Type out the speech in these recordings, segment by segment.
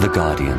The Guardian.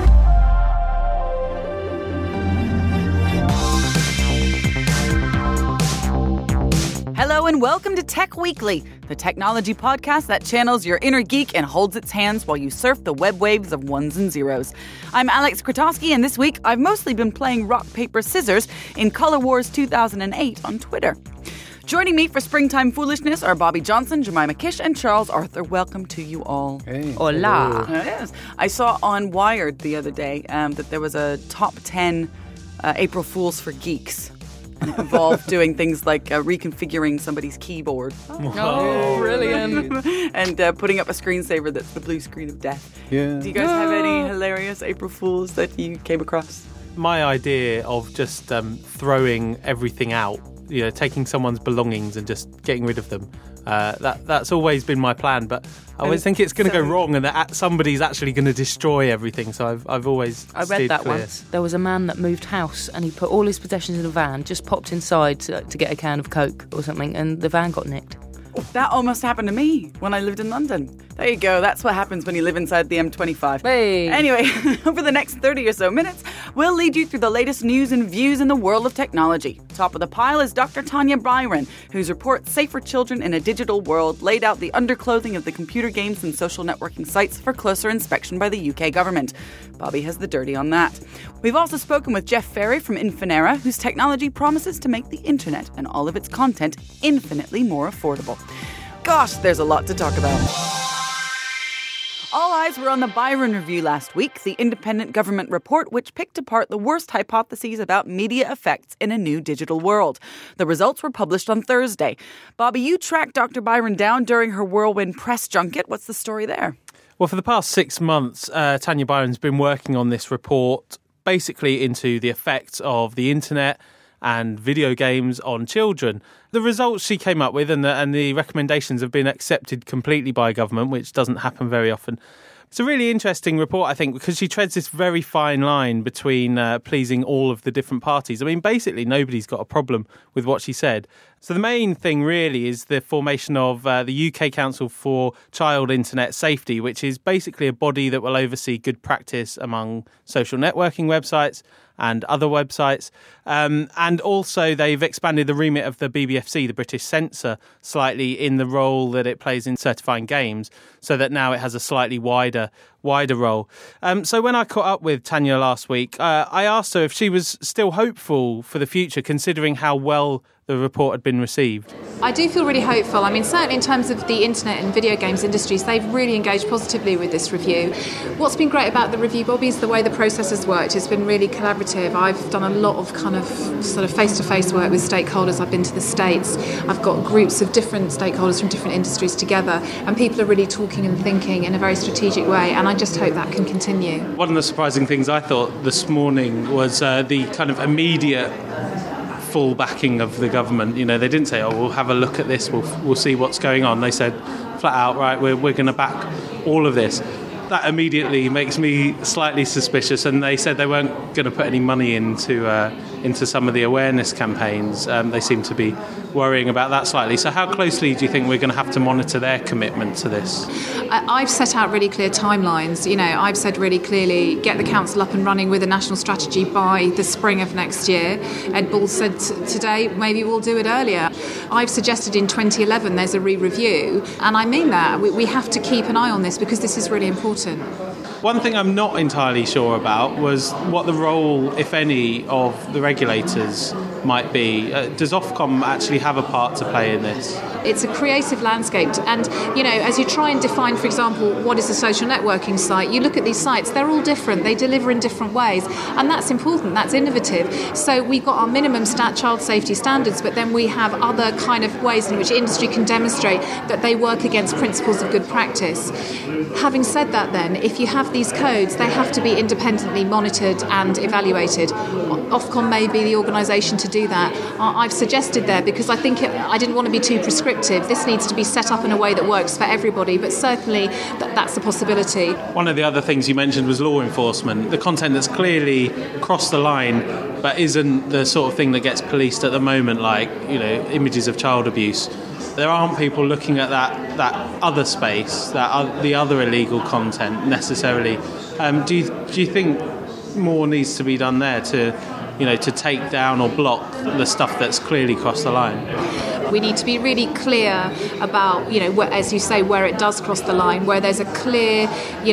Hello and welcome to Tech Weekly, the technology podcast that channels your inner geek and holds its hands while you surf the web waves of ones and zeros. I'm Alex Kratowski, and this week I've mostly been playing rock, paper, scissors in Color Wars 2008 on Twitter. Joining me for Springtime Foolishness are Bobby Johnson, Jemima Kish, and Charles Arthur. Welcome to you all. Hey. Hola. Yes. I saw on Wired the other day that there was a top 10 April Fools for geeks. And it involved doing things like reconfiguring somebody's keyboard. Oh, brilliant. And putting up a screensaver that's the blue screen of death. Yeah. Do you guys have any hilarious April Fools that you came across? My idea of just throwing everything out, taking someone's belongings and just getting rid of them, that's always been my plan, but I always think it's going to go wrong and that somebody's actually going to destroy everything, so I've always I read that clear. once. There was a man that moved house and he put all his possessions in a van, just popped inside to get a can of Coke or something, and the van got nicked. That almost happened to me when I lived in London. There you go. That's what happens when you live inside the M25. Hey. Anyway, over the next 30 or so minutes, we'll lead you through the latest news and views in the world of technology. Top of the pile is Dr. Tanya Byron, whose report Safer Children in a Digital World laid out the underclothing of the computer games and social networking sites for closer inspection by the UK government. Bobby has the dirty on that. We've also spoken with Jeff Ferry from Infinera, whose technology promises to make the internet and all of its content infinitely more affordable. Gosh, there's a lot to talk about. All eyes were on the Byron Review last week, the independent government report which picked apart the worst hypotheses about media effects in a new digital world. The results were published on Thursday. Bobby, you tracked Dr. Byron down during her whirlwind press junket. What's the story there? Well, for the past 6 months, Tanya Byron's been working on this report basically into the effects of the internet and video games on children. The results she came up with and the recommendations have been accepted completely by government, which doesn't happen very often. It's a really interesting report, I think, because she treads this very fine line between pleasing all of the different parties. I mean, basically, nobody's got a problem with what she said. So the main thing really is the formation of the UK Council for Child Internet Safety, which is basically a body that will oversee good practice among social networking websites and other websites. And also they've expanded the remit of the BBFC, the British censor, slightly in the role that it plays in certifying games, so that now it has a slightly wider role. So when I caught up with Tanya last week, I asked her if she was still hopeful for the future, considering how well the report had been received. I do feel really hopeful. I mean, certainly in terms of the internet and video games industries, they've really engaged positively with this review. What's been great about the review, Bobby, is the way the process has worked. It's been really collaborative. I've done a lot of kind of sort of face-to-face work with stakeholders. I've been to the States. I've got groups of different stakeholders from different industries together, and people are really talking and thinking in a very strategic way, and I just hope that can continue. One of the surprising things I thought this morning was the kind of immediate full backing of the government. They didn't say, we'll have a look at this, we'll see what's going on. They said flat out, right, we're going to back all of this. That immediately makes me slightly suspicious, and they said they weren't going to put any money into some of the awareness campaigns. They seem to be worrying about that slightly. So how closely do you think we're going to have to monitor their commitment to this? I've set out really clear timelines. I've said really clearly, get the council up and running with a national strategy by the spring of next year. Ed Balls said today, maybe we'll do it earlier. I've suggested in 2011 there's a re-review, and I mean that. We have to keep an eye on this because this is really important. One thing I'm not entirely sure about was what the role, if any, of the regulators might be. Does Ofcom actually have a part to play in this? It's a creative landscape, and as you try and define, for example, what is a social networking site, you look at these sites, they're all different, they deliver in different ways, and that's important, that's innovative. So we've got our minimum child safety standards, but then we have other kind of ways in which industry can demonstrate that they work against principles of good practice. Having said that, then, if you have these codes, they have to be independently monitored and evaluated. Ofcom may be the organisation to do that. I've suggested there because I think I didn't want to be too prescriptive. This needs to be set up in a way that works for everybody, but certainly that's a possibility. One of the other things you mentioned was law enforcement. The content that's clearly crossed the line but isn't the sort of thing that gets policed at the moment, like images of child abuse. there aren't people looking at that other space, the other illegal content necessarily. Do you think more needs to be done there to take down or block the stuff that's clearly crossed the line? We need to be really clear about, as you say, where it does cross the line, where there's a clear,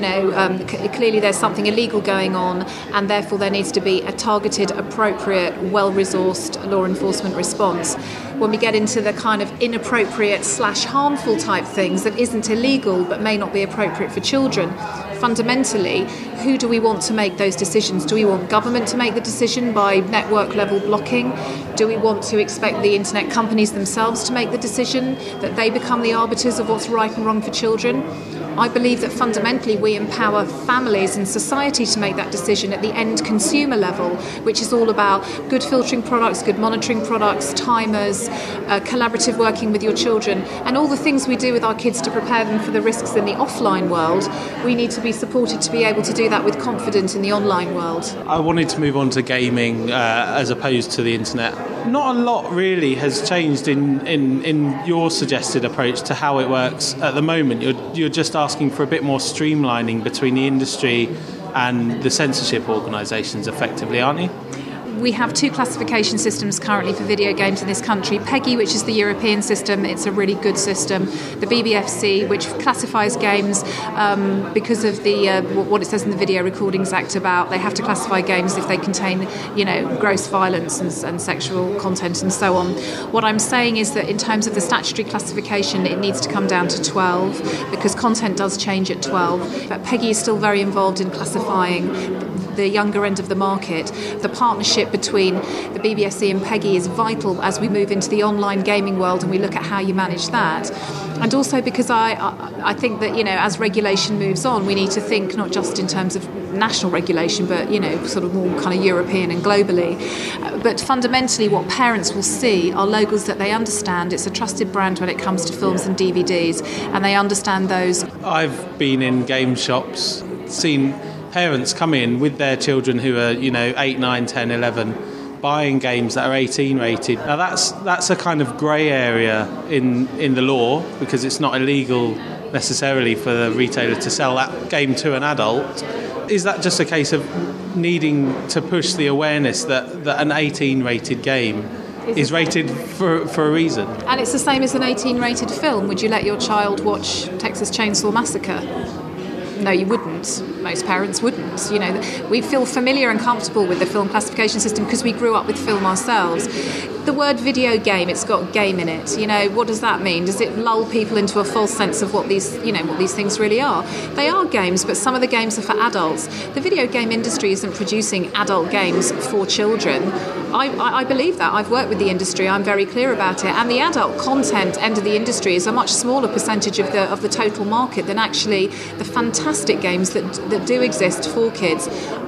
clearly there's something illegal going on, and therefore there needs to be a targeted, appropriate, well-resourced law enforcement response. When we get into the kind of inappropriate / harmful type things that isn't illegal but may not be appropriate for children, fundamentally, who do we want to make those decisions? Do we want government to make the decision by network level blocking? Do we want to expect the internet companies themselves to make the decision, that they become the arbiters of what's right and wrong for children? I believe that fundamentally we empower families and society to make that decision at the end consumer level, which is all about good filtering products, good monitoring products, timers, collaborative working with your children, and all the things we do with our kids to prepare them for the risks in the offline world. We need to be supported to be able to do that with confidence in the online world. I wanted to move on to gaming as opposed to the internet. Not a lot really has changed in your suggested approach to how it works at the moment. You're just asking for a bit more streamlining between the industry and the censorship organisations effectively, aren't you? We have 2 classification systems currently for video games in this country. PEGI, which is the European system, it's a really good system. The BBFC, which classifies games because of the what it says in the Video Recordings Act about they have to classify games if they contain, gross violence and sexual content and so on. What I'm saying is that in terms of the statutory classification, it needs to come down to 12 because content does change at 12. But PEGI is still very involved in classifying the younger end of the market. The partnership between the BBFC and PEGI is vital as we move into the online gaming world and we look at how you manage that. And also because I think that, as regulation moves on, we need to think not just in terms of national regulation, but, sort of more kind of European and globally. But fundamentally what parents will see are logos that they understand. It's a trusted brand when it comes to films and DVDs, and they understand those. I've been in game shops, seen parents come in with their children who are, 8, 9, 10, 11, buying games that are 18 rated. Now that's a kind of grey area in the law because it's not illegal necessarily for the retailer to sell that game to an adult. Is that just a case of needing to push the awareness that an 18 rated game is rated for a reason? And it's the same as an 18 rated film. Would you let your child watch Texas Chainsaw Massacre? No, you wouldn't. Most parents wouldn't. We feel familiar and comfortable with the film classification system because we grew up with film ourselves. The word video game, it's got game in it. What does that mean? Does it lull people into a false sense of what these things really are? They are games, but some of the games are for adults. The video game industry isn't producing adult games for children. I believe that. I've worked with the industry. I'm very clear about it. And the adult content end of the industry is a much smaller percentage of the total market than actually the fantastic games that do exist for kids.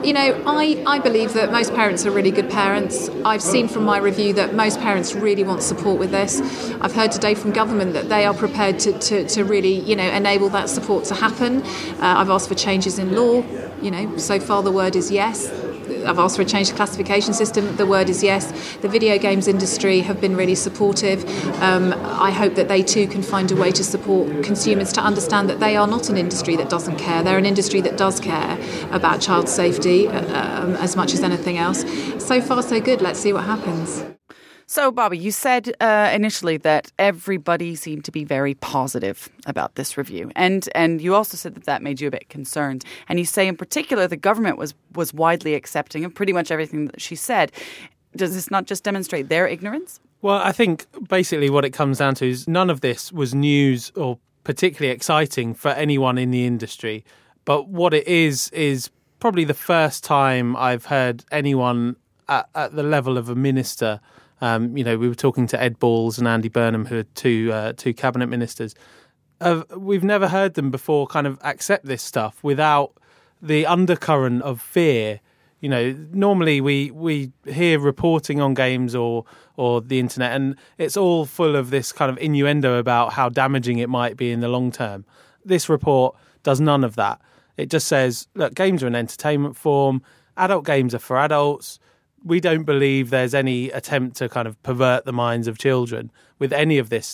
I believe that most parents are really good parents. I've seen from my review that most parents really want support with this. I've heard today from government that they are prepared to really, enable that support to happen. I've asked for changes in law. So far the word is yes. I've asked for a change to classification system. The word is yes. The video games industry have been really supportive. I hope that they too can find a way to support consumers to understand that they are not an industry that doesn't care. They're an industry that does care about child safety as much as anything else. So far, so good. Let's see what happens. So, Bobby, you said initially that everybody seemed to be very positive about this review. And you also said that made you a bit concerned. And you say in particular the government was widely accepting of pretty much everything that she said. Does this not just demonstrate their ignorance? Well, I think basically what it comes down to is none of this was news or particularly exciting for anyone in the industry. But what it is probably the first time I've heard anyone at the level of a minister. We were talking to Ed Balls and Andy Burnham, who are two cabinet ministers. We've never heard them before kind of accept this stuff without the undercurrent of fear. Normally we hear reporting on games or the internet, and it's all full of this kind of innuendo about how damaging it might be in the long term. This report does none of that. It just says, look, games are an entertainment form. Adult games are for adults. We don't believe there's any attempt to kind of pervert the minds of children with any of this stuff.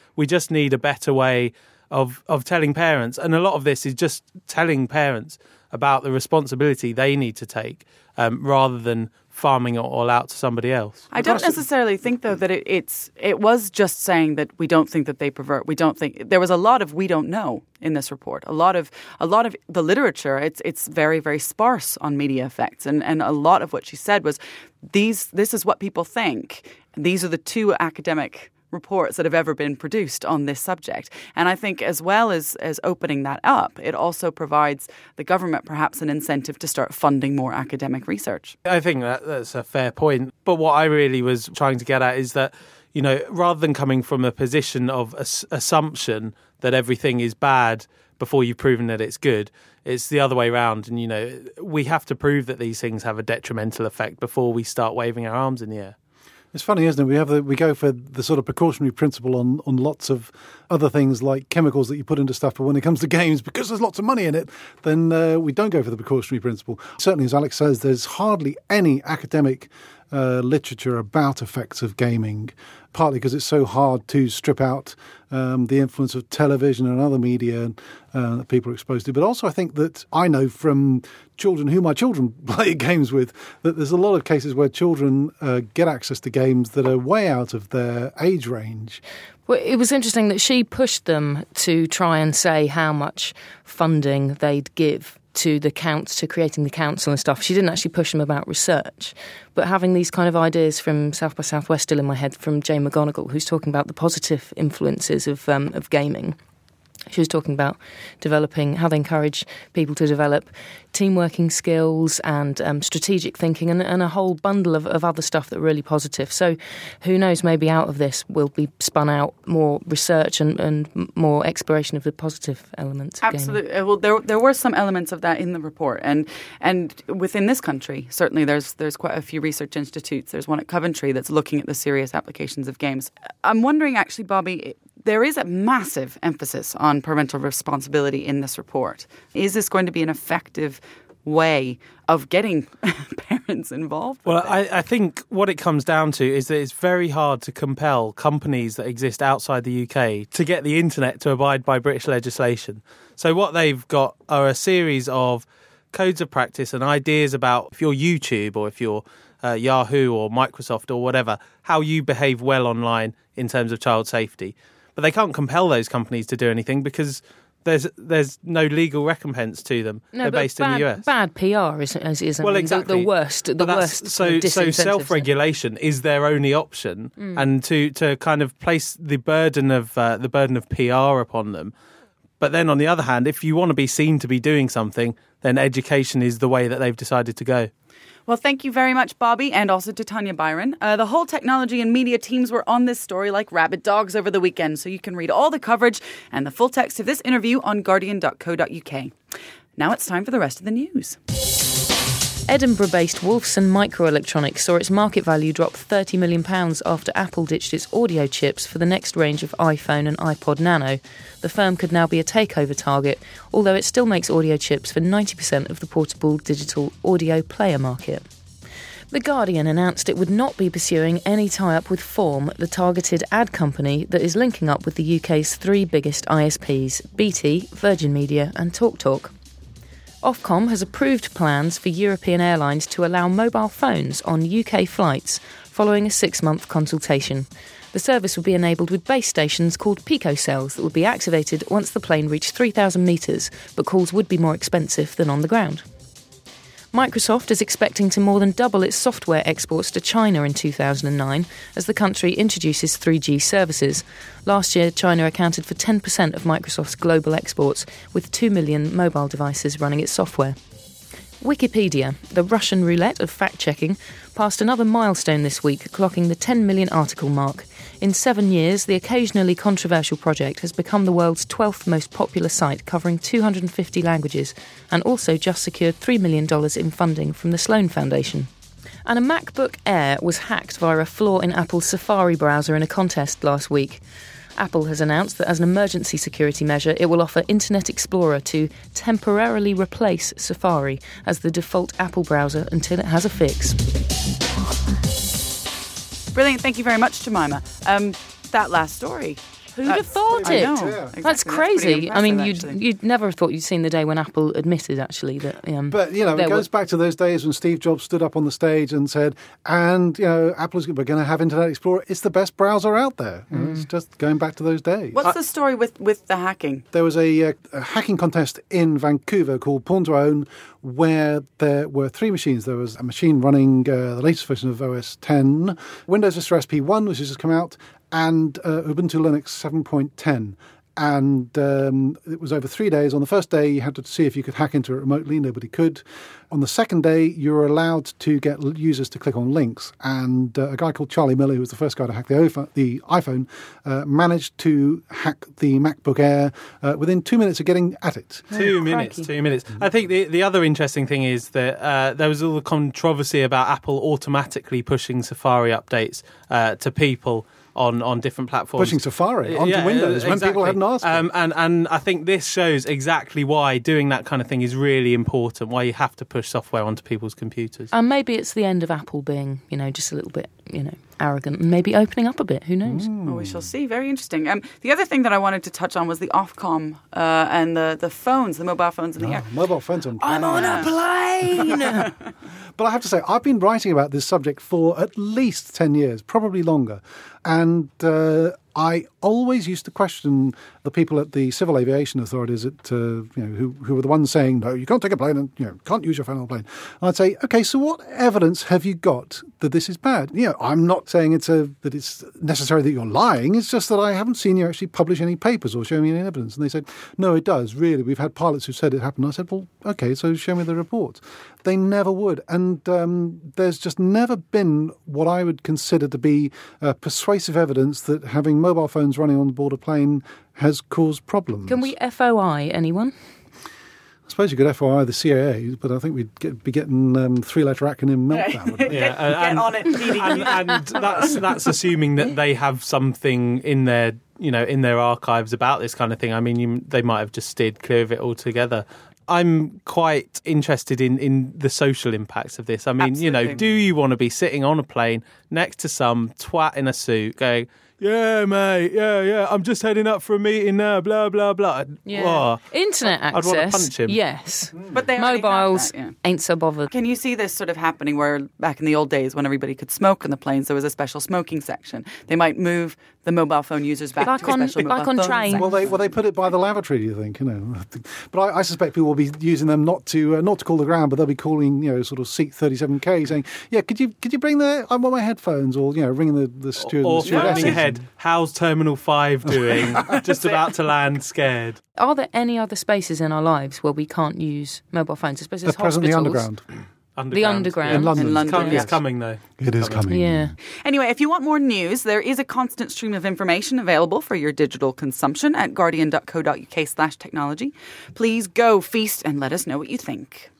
We just need a better way of telling parents. And a lot of this is just telling parents about the responsibility they need to take rather than farming it all out to somebody else. I don't necessarily think, though, that it was just saying that we don't think that they pervert. We don't think there was a lot of we don't know in this report. A lot of the literature, it's very, very sparse on media effects, and a lot of what she said was this is what people think. These are the two academic reports that have ever been produced on this subject. And I think as well as opening that up, it also provides the government perhaps an incentive to start funding more academic research. I think that's a fair point. But what I really was trying to get at is that, rather than coming from a position of assumption that everything is bad before you've proven that it's good, it's the other way around. And, we have to prove that these things have a detrimental effect before we start waving our arms in the air. It's funny, isn't it? We go for the sort of precautionary principle on lots of other things like chemicals that you put into stuff, but when it comes to games, because there's lots of money in it, then we don't go for the precautionary principle. Certainly, as Alex says, there's hardly any academic literature about effects of gaming, partly because it's so hard to strip out the influence of television and other media that people are exposed to. But also I think that I know from children who my children play games with that there's a lot of cases where children get access to games that are way out of their age range. Well, it was interesting that she pushed them to try and say how much funding they'd give to creating the council and stuff. She didn't actually push them about research, but having these kind of ideas from South by Southwest still in my head from Jane McGonigal, who's talking about the positive influences of gaming. She was talking about developing, how they encourage people to develop team-working skills and strategic thinking and a whole bundle of other stuff that are really positive. So who knows, maybe out of this will be spun out more research and more exploration of the positive elements of Absolutely. gaming. Well, there were some elements of that in the report. And within this country, certainly there's quite a few research institutes. There's one at Coventry that's looking at the serious applications of games. I'm wondering, actually, Bobby, there is a massive emphasis on parental responsibility in this report. Is this going to be an effective way of getting parents involved? Well, I think what it comes down to is that it's very hard to compel companies that exist outside the UK to get the internet to abide by British legislation. So what they've got are a series of codes of practice and ideas about if you're YouTube or if you're Yahoo or Microsoft or whatever, how you behave well online in terms of child safety. But they can't compel those companies to do anything because there's no legal recompense to them. No, they're based in the US. Bad PR isn't well, exactly. the worst. So self-regulation is their only option, and to kind of place the burden of PR upon them. But then on the other hand, if you want to be seen to be doing something, then education is the way that they've decided to go. Well, thank you very much, Bobby, and also to Tanya Byron. The whole technology and media teams were on this story like rabid dogs over the weekend, so you can read all the coverage and the full text of this interview on guardian.co.uk. Now it's time for the rest of the news. Edinburgh-based Wolfson Microelectronics saw its market value drop £30 million after Apple ditched its audio chips for the next range of iPhone and iPod Nano. The firm could now be a takeover target, although it still makes audio chips for 90% of the portable digital audio player market. The Guardian announced it would not be pursuing any tie-up with Form, the targeted ad company that is linking up with the UK's three biggest ISPs, BT, Virgin Media and TalkTalk. Ofcom has approved plans for European airlines to allow mobile phones on UK flights following a 6-month consultation. The service would be enabled with base stations called picocells that would be activated once the plane reached 3,000 metres, but calls would be more expensive than on the ground. Microsoft is expecting to more than double its software exports to China in 2009 as the country introduces 3G services. Last year, China accounted for 10% of Microsoft's global exports, with 2 million mobile devices running its software. Wikipedia, the Russian roulette of fact-checking, passed another milestone this week, clocking the 10 million article mark. In 7 years, the occasionally controversial project has become the world's 12th most popular site, covering 250 languages, and also just secured $3 million in funding from the Sloan Foundation. And a MacBook Air was hacked via a flaw in Apple's Safari browser in a contest last week. Apple has announced that as an emergency security measure, it will offer Internet Explorer to temporarily replace Safari as the default Apple browser until it has a fix. Brilliant. Thank you very much, Jemima. That last story. Who'd have thought I it? know. Yeah. Exactly. That's pretty crazy. I mean, impressive, actually. you'd never have thought you'd seen the day when Apple admitted, actually, that. But, you know, it goes back to those days when Steve Jobs stood up on the stage and said, and, you know, we're going to have Internet Explorer. It's the best browser out there. You know, it's just going back to those days. What's the story with the hacking? There was a hacking contest in Vancouver called Pawn to Own, where there were 3 machines. There was a machine running the latest version of OS 10, Windows Vista SP1, which has just come out, and Ubuntu Linux 7.10. And it was over 3 days. On the first day, you had to see if you could hack into it remotely. Nobody could. On the second day, you were allowed to get users to click on links. And a guy called Charlie Miller, who was the first guy to hack the iPhone, managed to hack the MacBook Air within 2 minutes of getting at it. 2 minutes. crikey. 2 minutes. I think the other interesting thing is that there was all the controversy about Apple automatically pushing Safari updates to people on different platforms. Pushing Safari onto Windows when people hadn't asked for it. And I think this shows exactly why doing that kind of thing is really important, why you have to push software onto people's computers. And maybe it's the end of Apple being, just a little bit, arrogant and maybe opening up a bit. Who knows? Well, we shall see. Very interesting. The other thing that I wanted to touch on was the Ofcom and the phones, the mobile phones in the air. Mobile phones on I'm on a plane! But I have to say, I've been writing about this subject for at least 10 years, probably longer. And I always used to question the people at the civil aviation authorities who were the ones saying, no, you can't take a plane and can't use your phone on a plane. And I'd say, okay, so what evidence have you got that this is bad? I'm not saying that it's necessary that you're lying. It's just that I haven't seen you actually publish any papers or show me any evidence. And they said, no, it does, really. We've had pilots who said it happened. I said, well, okay, so show me the reports. They never would. And there's just never been what I would consider to be persuasive evidence that having mobile phones running on board a plane has caused problems. Can we FOI anyone? I suppose you could FOI the CAA, but I think we'd be getting three-letter acronym meltdown. Wouldn't we? Get on it, DD. and that's assuming that they have something in their in their archives about this kind of thing. I mean, they might have just steered clear of it altogether. I'm quite interested in the social impacts of this. I mean, Absolutely. Do you want to be sitting on a plane next to some twat in a suit going, yeah, mate, yeah, I'm just heading up for a meeting now, blah, blah, blah. Yeah. Oh, Internet I'd access. want to punch him. Yes. But they already have Mobiles that, yeah. ain't so bothered. Can you see this sort of happening where back in the old days when everybody could smoke on the planes, there was a special smoking section? They might move the mobile phone users back Like to a on- special like mobile on phone trains. section. Well, they put it by the lavatory, do you think? But I suspect people will be using them not to call the ground, but they'll be calling, sort of seat 37K, saying, "Yeah, could you bring I want my headphones," or ringing the steward. or the stewardess. flipping ahead, how's Terminal 5 doing? Just about to land, scared. Are there any other spaces in our lives where we can't use mobile phones? I suppose there's At present, the hospitals. underground. The underground. In London. In London, It's yes. coming, though. It is coming. Yeah. Anyway, if you want more news, there is a constant stream of information available for your digital consumption at guardian.co.uk/technology. Please go feast and let us know what you think.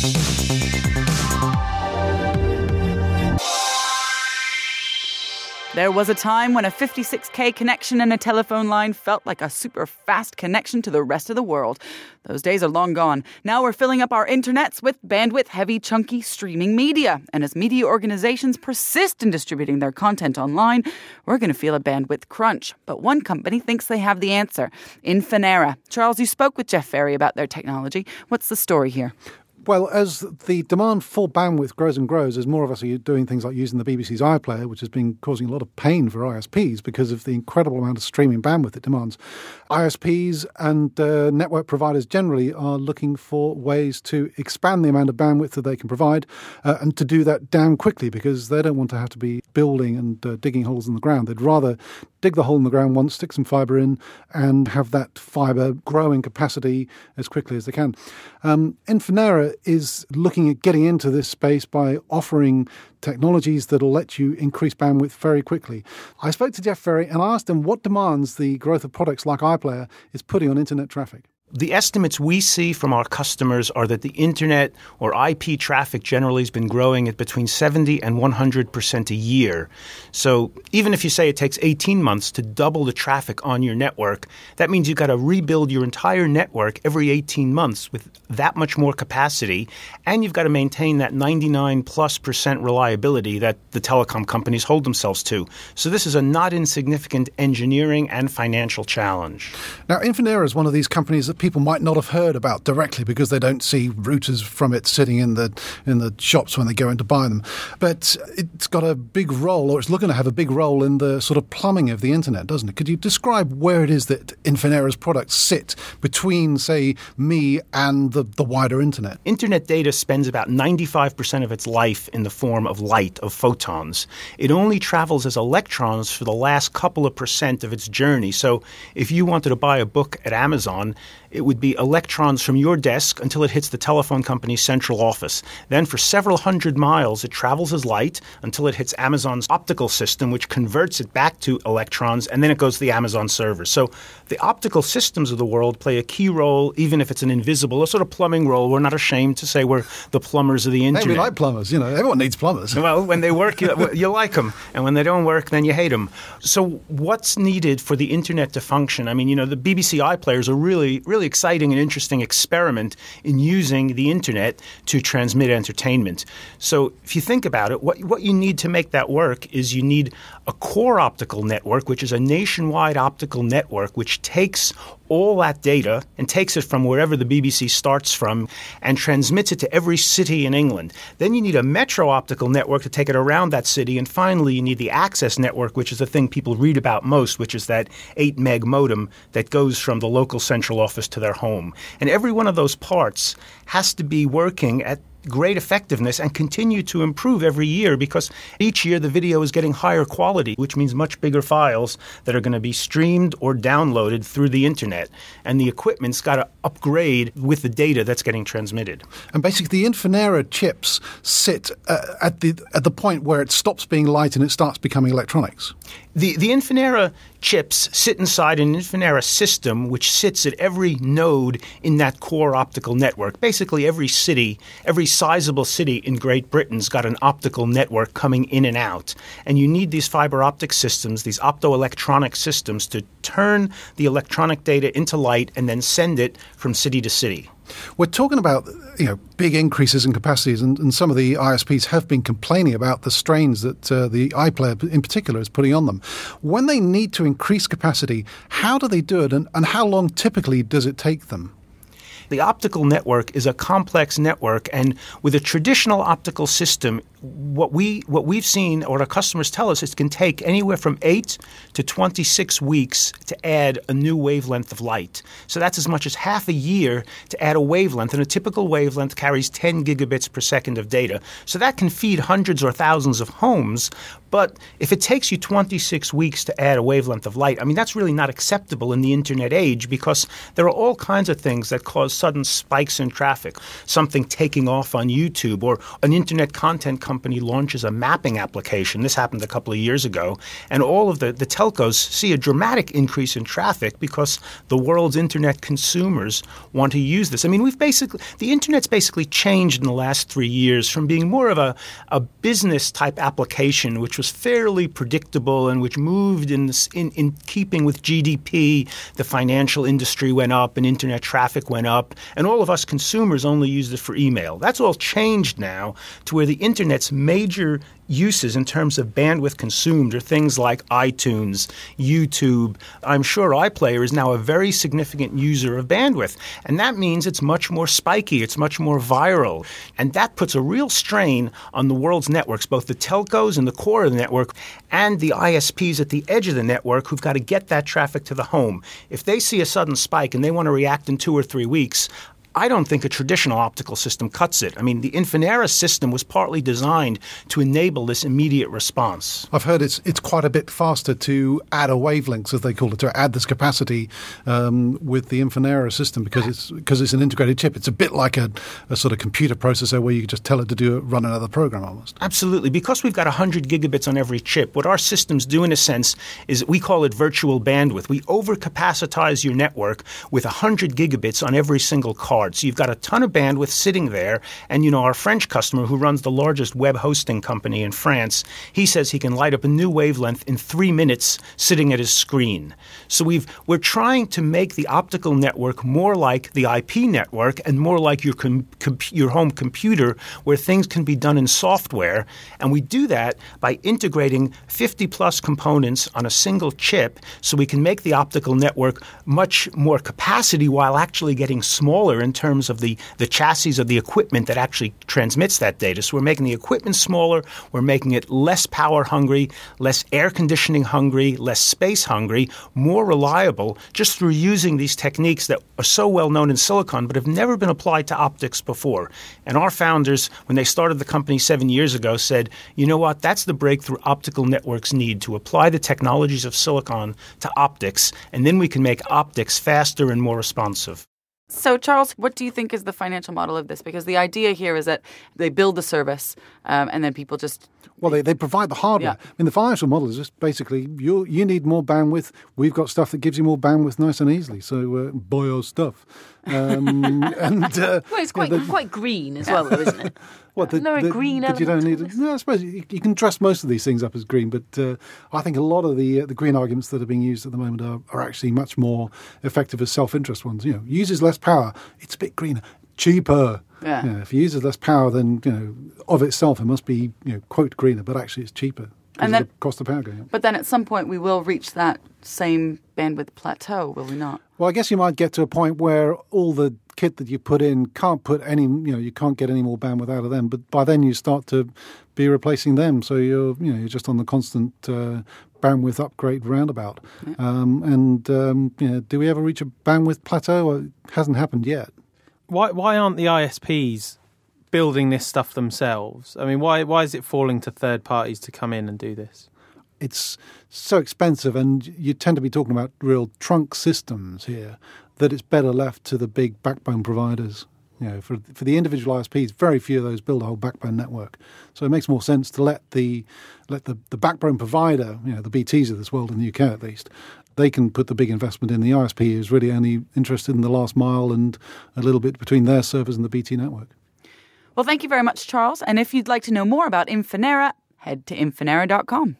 There was a time when a 56K connection and a telephone line felt like a super fast connection to the rest of the world. Those days are long gone. Now we're filling up our internets with bandwidth-heavy, chunky streaming media. And as media organizations persist in distributing their content online, we're going to feel a bandwidth crunch. But one company thinks they have the answer. Infinera. Charles, you spoke with Jeff Ferry about their technology. What's the story here? Well, as the demand for bandwidth grows and grows, as more of us are doing things like using the BBC's iPlayer, which has been causing a lot of pain for ISPs because of the incredible amount of streaming bandwidth it demands, ISPs and network providers generally are looking for ways to expand the amount of bandwidth that they can provide and to do that damn quickly because they don't want to have to be building and digging holes in the ground. They'd rather dig the hole in the ground once, stick some fibre in and have that fibre grow in capacity as quickly as they can. Infinera is looking at getting into this space by offering technologies that will let you increase bandwidth very quickly. I spoke to Jeff Ferry and I asked him what demands the growth of products like iPlayer is putting on internet traffic. The estimates we see from our customers are that the internet or IP traffic generally has been growing at between 70 and 100% a year. So even if you say it takes 18 months to double the traffic on your network, that means you've got to rebuild your entire network every 18 months with that much more capacity, and you've got to maintain that 99+% reliability that the telecom companies hold themselves to. So this is a not insignificant engineering and financial challenge. Now, Infinera is one of these companies that people might not have heard about directly because they don't see routers from it sitting in the shops when they go in to buy them. But it's got a big role, or it's looking to have a big role in the sort of plumbing of the internet, doesn't it? Could you describe where it is that Infinera's products sit between, say, me and the wider internet? Internet data spends about 95% of its life in the form of light, of photons. It only travels as electrons for the last couple of percent of its journey. So if you wanted to buy a book at Amazon, it would be electrons from your desk until it hits the telephone company's central office. Then for several hundred miles, it travels as light until it hits Amazon's optical system, which converts it back to electrons, and then it goes to the Amazon server. So the optical systems of the world play a key role, even if it's an invisible, a sort of plumbing role. We're not ashamed to say we're the plumbers of the internet. Hey, we like plumbers. You know, everyone needs plumbers. Well, when they work, you like them. And when they don't work, then you hate them. So what's needed for the internet to function? I mean, you know, the BBC iPlayer is a really exciting and interesting experiment in using the internet to transmit entertainment. So if you think about it, what you need to make that work is you need a core optical network, which is a nationwide optical network, which takes all that data and takes it from wherever the BBC starts from and transmits it to every city in England. Then you need a metro optical network to take it around that city. And finally, you need the access network, which is the thing people read about most, which is that 8 meg modem that goes from the local central office to their home. And every one of those parts has to be working at great effectiveness and continue to improve every year, because each year the video is getting higher quality, which means much bigger files that are going to be streamed or downloaded through the internet. And the equipment's got to upgrade with the data that's getting transmitted. And basically the Infinera chips sit at the point where it stops being light and it starts becoming electronics. The Infinera chips sit inside an Infinera system which sits at every node in that core optical network. Basically every city, every sizable city in Great Britain's got an optical network coming in and out. And you need these fiber optic systems, these optoelectronic systems, to turn the electronic data into light and then send it from city to city. We're talking about, big increases in capacities, and some of the ISPs have been complaining about the strains that the iPlayer in particular is putting on them. When they need to increase capacity, how do they do it, and how long typically does it take them? The optical network is a complex network, and with a traditional optical system, what we've seen, or our customers tell us, it can take anywhere from 8 to 26 weeks to add a new wavelength of light. So that's as much as half a year to add a wavelength, and a typical wavelength carries 10 gigabits per second of data. So that can feed hundreds or thousands of homes. But if it takes you 26 weeks to add a wavelength of light, I mean, that's really not acceptable in the internet age, because there are all kinds of things that cause sudden spikes in traffic. Something taking off on YouTube, or an internet content company launches a mapping application. This happened a couple of years ago. And all of the telcos see a dramatic increase in traffic because the world's internet consumers want to use this. I mean, the internet's basically changed in the last 3 years from being more of a business type application, which was fairly predictable and which moved in keeping with GDP. The financial industry went up and internet traffic went up, and all of us consumers only used it for email. That's all changed now to where the internet's major uses in terms of bandwidth consumed are things like iTunes, YouTube. I'm sure iPlayer is now a very significant user of bandwidth, and that means it's much more spiky, it's much more viral, and that puts a real strain on the world's networks, both the telcos and the core of the network and the ISPs at the edge of the network who've got to get that traffic to the home. If they see a sudden spike and they want to react in 2 or 3 weeks, I don't think a traditional optical system cuts it. I mean, the Infinera system was partly designed to enable this immediate response. I've heard it's quite a bit faster to add a wavelengths, as they call it, to add this capacity with the Infinera system because it's an integrated chip. It's a bit like a sort of computer processor where you can just tell it to run another program almost. Absolutely. Because we've got 100 gigabits on every chip, what our systems do in a sense is we call it virtual bandwidth. We overcapacitize your network with 100 gigabits on every single card. So you've got a ton of bandwidth sitting there. And, our French customer who runs the largest web hosting company in France, he says he can light up a new wavelength in 3 minutes sitting at his screen. So we're trying to make the optical network more like the IP network and more like your home computer where things can be done in software. And we do that by integrating 50-plus components on a single chip so we can make the optical network much more capacity while actually getting smaller in terms of the chassis of the equipment that actually transmits that data. So we're making the equipment smaller, we're making it less power hungry, less air conditioning hungry, less space hungry, more reliable, just through using these techniques that are so well known in silicon but have never been applied to optics before. And our founders, when they started the company 7 years ago, said, you know what, that's the breakthrough optical networks need, to apply the technologies of silicon to optics, and then we can make optics faster and more responsive. So, Charles, what do you think is the financial model of this? Because the idea here is that they build the service and then people just... Well, they provide the hardware. Yeah. I mean, the financial model is just basically you need more bandwidth. We've got stuff that gives you more bandwidth nice and easily. So buy our stuff. Well, it's quite green as well, though, isn't it? What, green element. You don't need. No, I suppose you can dress most of these things up as green, but I think a lot of the green arguments that are being used at the moment are actually much more effective as self-interest ones. Uses less power. It's a bit greener, cheaper. Yeah. If it uses less power, then of itself it must be quote greener, but actually it's cheaper. And then the cost of power going up. But then at some point we will reach that same bandwidth plateau, will we not? Well, I guess you might get to a point where all the kit that you put in can't put any, you can't get any more bandwidth out of them. But by then you start to be replacing them, so you're just on the constant bandwidth upgrade roundabout. Yeah. Do we ever reach a bandwidth plateau? Well, it hasn't happened yet. Why aren't the ISPs building this stuff themselves? I mean, why is it falling to third parties to come in and do this? It's so expensive, and you tend to be talking about real trunk systems here, that it's better left to the big backbone providers. For the individual ISPs, very few of those build a whole backbone network. So it makes more sense to let the backbone provider, the BTs of this world in the UK at least, they can put the big investment in. The ISP is really only interested in the last mile and a little bit between their servers and the BT network. Well, thank you very much, Charles. And if you'd like to know more about Infinera, head to Infinera.com.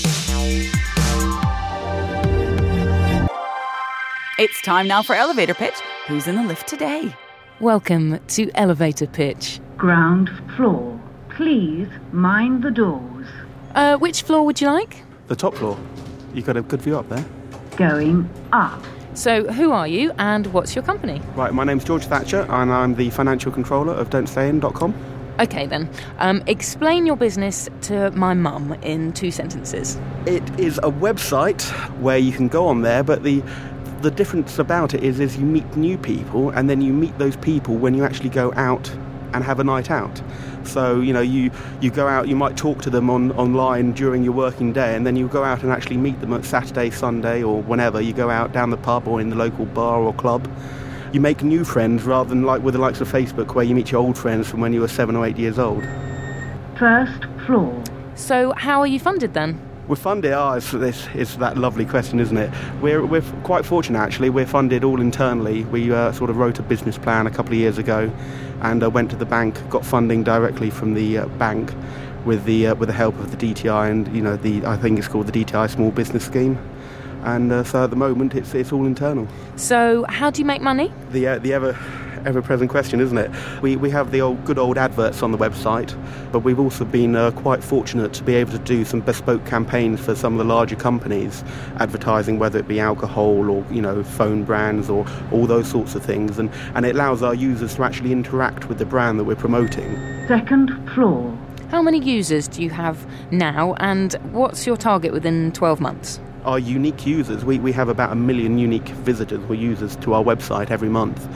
It's time now for Elevator Pitch. Who's in the lift today? Welcome to Elevator Pitch. Ground floor. Please mind the doors. Which floor would you like? The top floor. You got a good view up there. Going up. So, who are you and what's your company? Right, my name's George Thatcher and I'm the financial controller of Don'tStayIn.com. Okay then, explain your business to my mum in 2 sentences. It is a website where you can go on there, but the difference about it is you meet new people, and then you meet those people when you actually go out and have a night out. So, you go out, you might talk to them online during your working day, and then you go out and actually meet them at Saturday, Sunday, or whenever. You go out down the pub or in the local bar or club. You make new friends rather than like with the likes of Facebook, where you meet your old friends from when you were 7 or 8 years old. First floor. So how are you funded then? We're funded, it's that lovely question, isn't it? We're quite fortunate, actually. We're funded all internally. We sort of wrote a business plan a couple of years ago and went to the bank, got funding directly from the bank with the help of the DTI and, I think it's called the DTI Small Business Scheme. And so at the moment, it's all internal. So how do you make money? The ever-present question, isn't it? We have the good old adverts on the website, but we've also been quite fortunate to be able to do some bespoke campaigns for some of the larger companies, advertising whether it be alcohol or phone brands or all those sorts of things, and it allows our users to actually interact with the brand that we're promoting. Second floor. How many users do you have now, and what's your target within 12 months? Our unique users, we have about 1 million unique visitors or users to our website every month.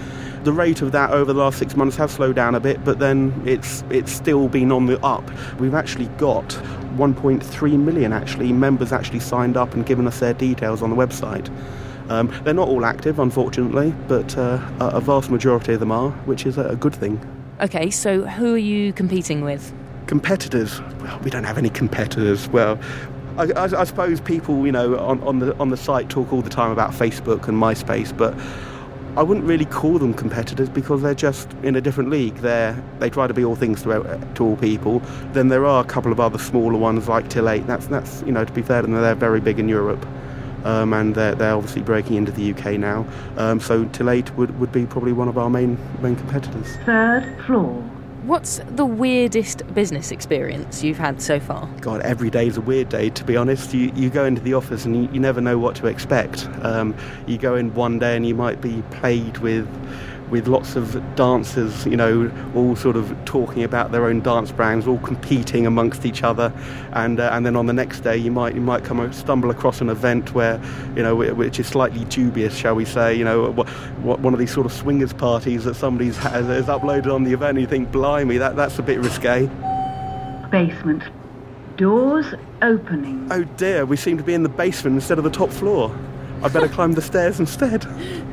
The rate of that over the last 6 months has slowed down a bit, but then it's still been on the up. We've actually got 1.3 million members actually signed up and given us their details on the website. They're not all active, unfortunately, but a vast majority of them are, which is a good thing. Okay, so who are you competing with? Competitors? Well, we don't have any competitors. Well, I suppose people, on the site talk all the time about Facebook and MySpace, but I wouldn't really call them competitors because they're just in a different league. They try to be all things to all people. Then there are a couple of other smaller ones like Till8. That's to be fair to them, they're very big in Europe. And they're obviously breaking into the UK now. So Till8 would be probably one of our main competitors. 3rd floor. What's the weirdest business experience you've had so far? God, every day is a weird day, to be honest. You go into the office and you never know what to expect. You go in one day and you might be plagued with lots of dancers, all sort of talking about their own dance brands, all competing amongst each other, and then on the next day you might stumble across an event where, which is slightly dubious, shall we say, one of these sort of swingers parties that somebody has uploaded on the event, and you think, blimey, that's a bit risque. Basement. Doors opening. Oh dear, we seem to be in the basement instead of the top floor. I better climb the stairs instead.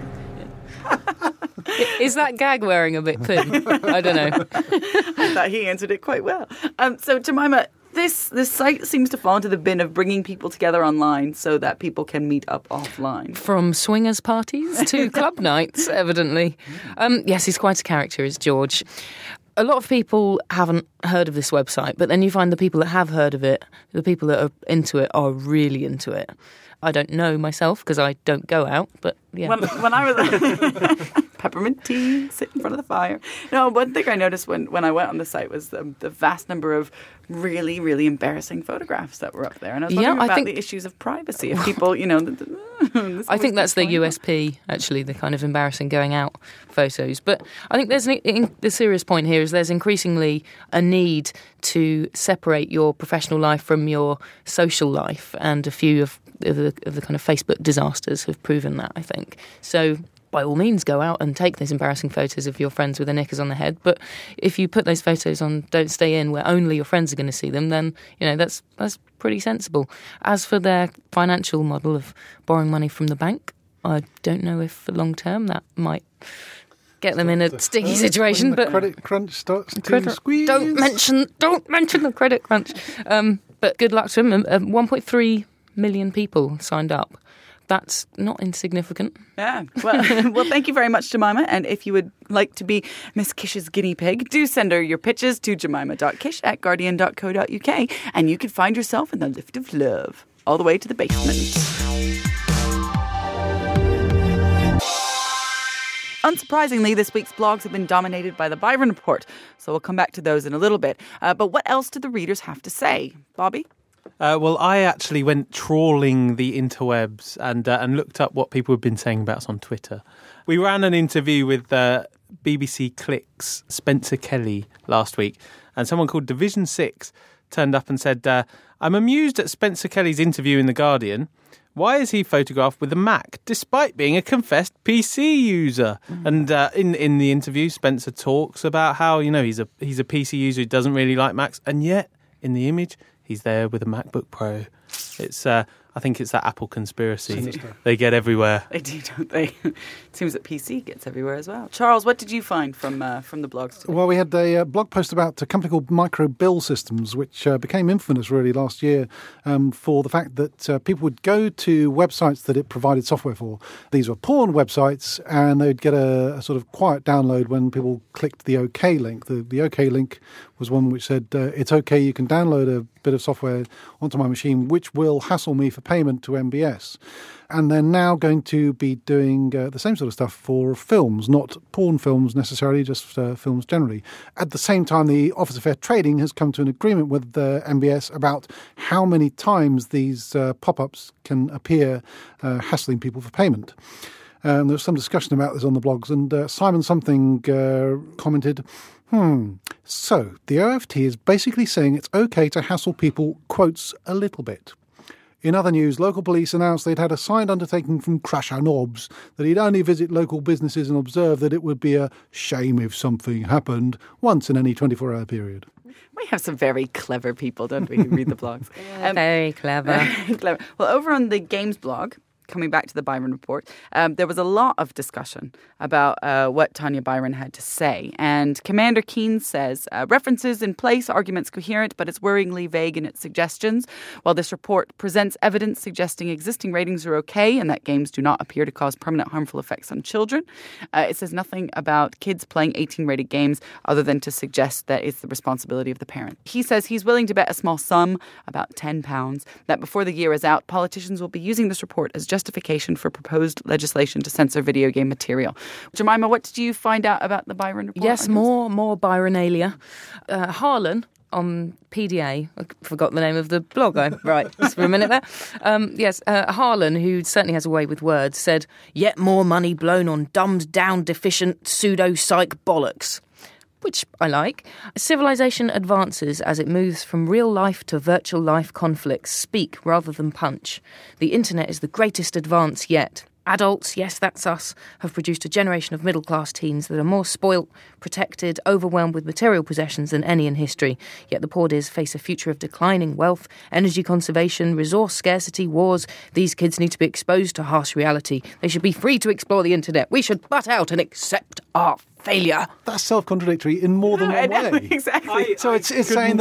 Is that gag wearing a bit thin? I don't know. I thought he answered it quite well. So, Jemima, this site seems to fall into the bin of bringing people together online so that people can meet up offline. From swingers parties to club nights, evidently. Yes, he's quite a character, is George. A lot of people haven't heard of this website, but then you find the people that have heard of it, the people that are into it are really into it. I don't know myself because I don't go out, but yeah. When I was peppermint tea, sit in front of the fire. No, one thing I noticed when I went on the site was the vast number of really, really embarrassing photographs that were up there. And I was wondering about the issues of privacy of people, I think that's the USP, actually, the kind of embarrassing going out photos. But I think the serious point here is there's increasingly a need to separate your professional life from your social life, and a few of the kind of Facebook disasters have proven that, I think. So by all means, go out and take those embarrassing photos of your friends with their knickers on the head. But if you put those photos on Don't Stay In, where only your friends are going to see them, then that's pretty sensible. As for their financial model of borrowing money from the bank, I don't know if for long term that might get them in a sticky situation. But credit crunch starts to squeeze. Don't mention the credit crunch. But good luck to them. 1.3 million people signed up. That's not insignificant. Yeah. Well, thank you very much, Jemima. And if you would like to be Miss Kish's guinea pig, do send her your pitches to jemima.kish@guardian.co.uk, and you can find yourself in the lift of love all the way to the basement. Unsurprisingly, this week's blogs have been dominated by the Byron Report, so we'll come back to those in a little bit. But what else do the readers have to say? Bobby? Well, I actually went trawling the interwebs and looked up what people have been saying about us on Twitter. We ran an interview with BBC Click's Spencer Kelly last week, and someone called Division 6 turned up and said, I'm amused at Spencer Kelly's interview in The Guardian. Why is he photographed with a Mac, despite being a confessed PC user? And in the interview, Spencer talks about how, he's a PC user who doesn't really like Macs, and yet, in the image, he's there with a MacBook Pro. It's, I think it's that Apple conspiracy. Sinister. They get everywhere. They do, don't they? It seems that PC gets everywhere as well. Charles, what did you find from the blogs today? Well, we had a blog post about a company called Micro Bill Systems, which became infamous really last year for the fact that people would go to websites that it provided software for. These were porn websites, and they'd get a sort of quiet download when people clicked the OK link. The OK link was one which said, it's okay, you can download a bit of software onto my machine, which will hassle me for payment to MBS. And they're now going to be doing the same sort of stuff for films, not porn films necessarily, just films generally. At the same time, the Office of Fair Trading has come to an agreement with MBS about how many times these pop-ups can appear, hassling people for payment. There was some discussion about this on the blogs, and Simon Something commented, so the OFT is basically saying it's okay to hassle people, quotes, a little bit. In other news, local police announced they'd had a signed undertaking from Crusher Nobbs that he'd only visit local businesses and observe that it would be a shame if something happened once in any 24-hour period. We have some very clever people, don't we, who read the blogs. Very clever. Very clever. Well, over on the Games blog, coming back to the Byron report, there was a lot of discussion about what Tanya Byron had to say. And Commander Keen says, references in place, arguments coherent, but it's worryingly vague in its suggestions. While this report presents evidence suggesting existing ratings are okay and that games do not appear to cause permanent harmful effects on children, it says nothing about kids playing 18-rated games other than to suggest that it's the responsibility of the parent. He says he's willing to bet a small sum, about £10, that before the year is out, politicians will be using this report as justification for proposed legislation to censor video game material. Jemima, what did you find out about the Byron report? Yes, more Byronalia. Harlan on PDA, I forgot the name of the blog, right, just for a minute there. Harlan, who certainly has a way with words, said, yet more money blown on dumbed-down, deficient, pseudo-psych bollocks. Which I like. Civilization advances as it moves from real life to virtual life conflicts. Speak rather than punch. The internet is the greatest advance yet. Adults, yes, that's us, have produced a generation of middle-class teens that are more spoilt, protected, overwhelmed with material possessions than any in history. Yet the poor dears face a future of declining wealth, energy conservation, resource scarcity, wars. These kids need to be exposed to harsh reality. They should be free to explore the internet. We should butt out and accept our failure. That's self-contradictory in more than one way. Exactly. So it's saying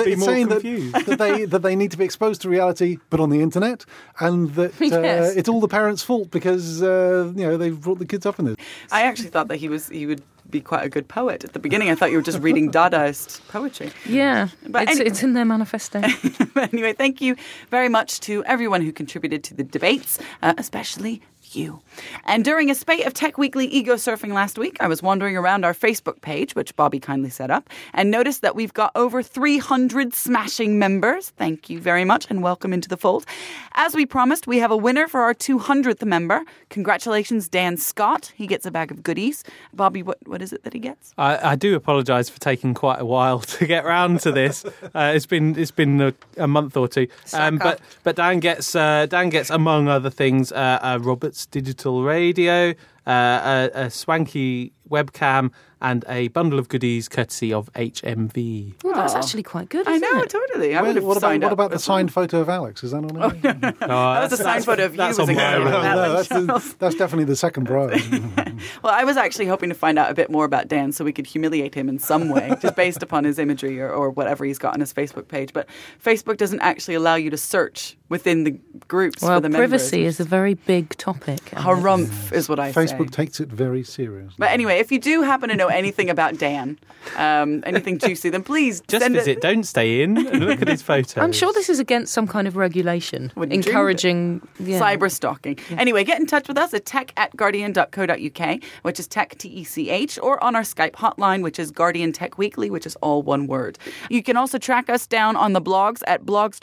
that they need to be exposed to reality, but on the internet, and that Yes. it's all the parents' fault because they've brought the kids up in this. I actually thought that he would be quite a good poet. At the beginning, I thought you were just reading Dadaist poetry. Yeah, But it's in their manifesto. But anyway, thank you very much to everyone who contributed to the debates, especially you. And during a spate of Tech Weekly ego surfing last week, I was wandering around our Facebook page, which Bobby kindly set up, and noticed that we've got over 300 smashing members. Thank you very much and welcome into the fold. As we promised, we have a winner for our 200th member. Congratulations, Dan Scott. He gets a bag of goodies. Bobby, what is it that he gets? I do apologise for taking quite a while to get round to this. It's been a month or two. But Dan gets among other things Robert's digital radio, a swanky webcam, and a bundle of goodies courtesy of HMV. Well, that's actually quite good, I isn't know, it? totally. I would have signed up. What about the signed photo of Alex? Is that on it? That was a signed photo of you. That's was on my included in roll. that one, Charles. That's definitely the second prize. Well, I was actually hoping to find out a bit more about Dan so we could humiliate him in some way, just based upon his imagery or whatever he's got on his Facebook page. But Facebook doesn't actually allow you to search within the groups for the members. Privacy is a very big topic. Harumph is what I say. Facebook takes it very seriously. But anyway, if you do happen to know anything about Dan, anything juicy, then please Just send visit, don't stay in, and look at his photos. I'm sure this is against some kind of regulation Wouldn't dream of it. encouraging cyber stalking. Anyway, get in touch with us at tech@guardian.co.uk, which is tech, TECH, or on our Skype hotline, which is Guardian Tech Weekly, which is all one word. You can also track us down on the blogs at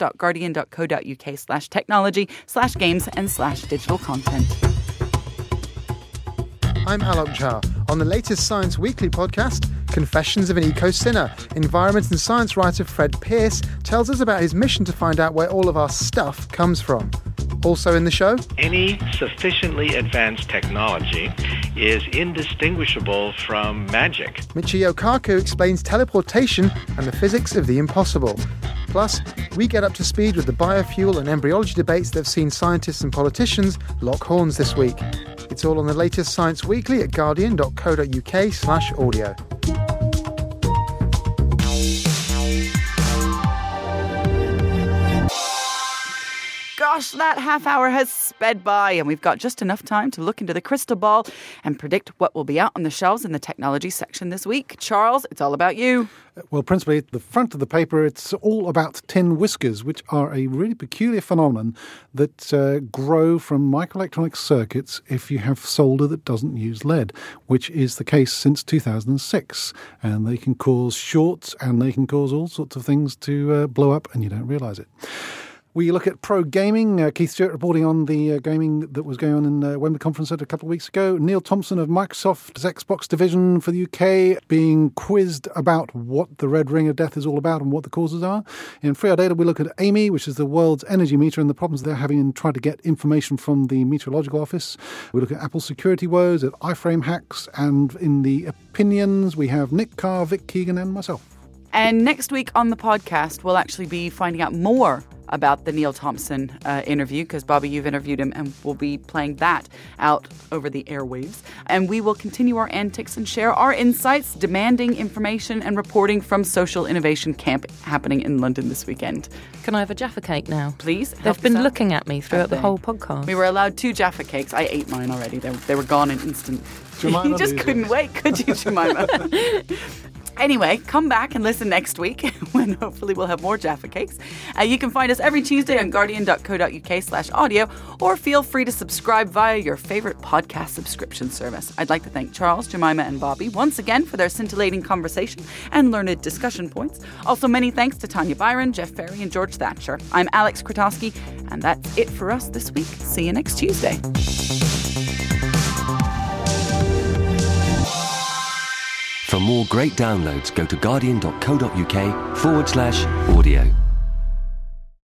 blogs.guardian.co.uk/technology/games and /digital content. I'm Alok Jha. On the latest Science Weekly podcast, Confessions of an Eco-Sinner, environment and science writer Fred Pearce tells us about his mission to find out where all of our stuff comes from. Also in the show, any sufficiently advanced technology is indistinguishable from magic. Michio Kaku explains teleportation and the physics of the impossible. Plus, we get up to speed with the biofuel and embryology debates that have seen scientists and politicians lock horns this week. It's all on the latest Science Weekly at guardian.co.uk/audio. Gosh, that half hour has sped by, and we've got just enough time to look into the crystal ball and predict what will be out on the shelves in the technology section this week. Charles, it's all about you. Well, principally, at the front of the paper, it's all about tin whiskers, which are a really peculiar phenomenon that grow from microelectronic circuits if you have solder that doesn't use lead, which is the case since 2006. And they can cause shorts and they can cause all sorts of things to blow up, and you don't realise it. We look at pro gaming. Keith Stewart reporting on the gaming that was going on in Wembley Conference Centre a couple of weeks ago. Neil Thompson of Microsoft's Xbox division for the UK being quizzed about what the Red Ring of Death is all about and what the causes are. In Free Our Data, we look at Amy, which is the world's energy meter, and the problems they're having in trying to get information from the Meteorological Office. We look at Apple security woes, at iFrame hacks, and in the opinions, we have Nick Carr, Vic Keegan, and myself. And next week on the podcast, we'll actually be finding out more about the Neil Thompson interview, because, Bobby, you've interviewed him, and we'll be playing that out over the airwaves. And we will continue our antics and share our insights, demanding information and reporting from Social Innovation Camp happening in London this weekend. Can I have a Jaffa cake now? Please. They've been looking at me throughout the whole podcast. We were allowed 2 Jaffa cakes. I ate mine already. They were gone in instant. Jemima, you just couldn't wait, could you, Jemima? Anyway, come back and listen next week when hopefully we'll have more Jaffa cakes. You can find us every Tuesday on guardian.co.uk/audio, or feel free to subscribe via your favourite podcast subscription service. I'd like to thank Charles, Jemima and Bobby once again for their scintillating conversation and learned discussion points. Also, many thanks to Tanya Byron, Jeff Ferry and George Thatcher. I'm Alex Kratowski, and that's it for us this week. See you next Tuesday. For more great downloads, go to guardian.co.uk/audio.